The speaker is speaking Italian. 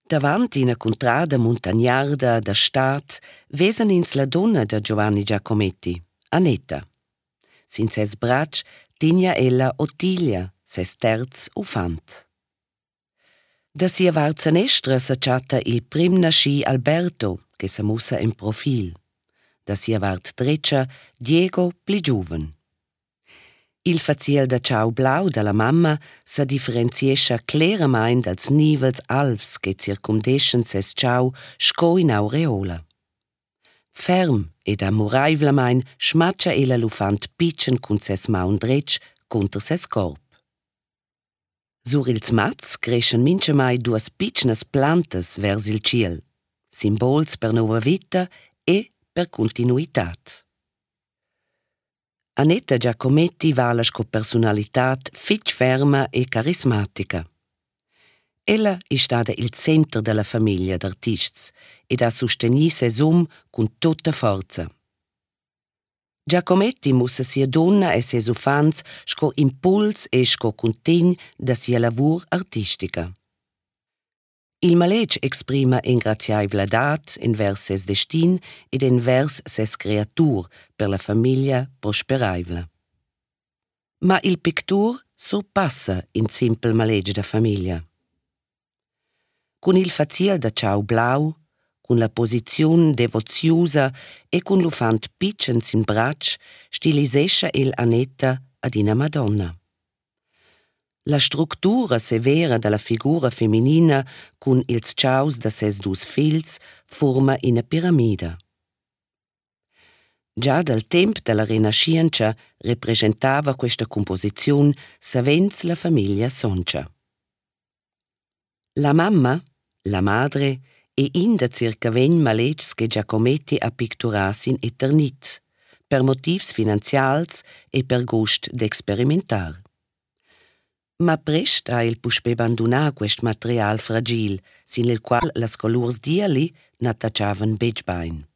Davanti ina contrada montagnarda da stat vesen ins la donna da Giovanni Giacometti, Aneta. Sin ses brac tigna ella Ottilia, ses terz ufant. Da sia varzanestra s'acciatta il prim nasci Alberto, che s'amussa in profil. Da sia vart dreccia Diego pli giuven. Il faziel da ciao blau dalla mamma sa differenziescha claramain dals nivels alvs che circumdeschen ses ciao sco in aureola. Ferm ed amuraivlamain schmatcha ella l'ufant pitchen cun ses maun dretsch contra ses corp. Sur ils mats crescen minchemai duas pitchnas plantas vers il ciel, simbols per nova vita e per continuitat. Aneta Giacometti vala sco personalitat fitg ferma e carismatica. Ella è stata il centro della famiglia d'artists ed ha sostenuto ses con tutta forza. Giacometti mussa sia donna e ses ufants sco impuls e sco contign da sia lavur artistica. Il maleg exprima ingraziaivladat envers ses destin ed envers ses creatur per la famiglia prosperaivla. Ma il pictur surpassa in simpel maleg da famiglia. Con il faziel da ciao blau, con la posizione devoziusa e con l'ufant pitchens in brac, stilisescha il Aneta ad una Madonna. La struttura severa della figura femminina con ils ciaus da ses dus fils forma una piramida. Già dal tempo della Rinascienza rappresentava questa composizione savens la famiglia Soncha. La mamma, la madre, e inda circa 20 malegs che Giacometti ha picturas in eternit, per motivs finanzials e per gust d'experimentar. Ma prest ha il puspè abbandonar quest material fragil, sin il qual las colurs diali n'attacciavan begbain.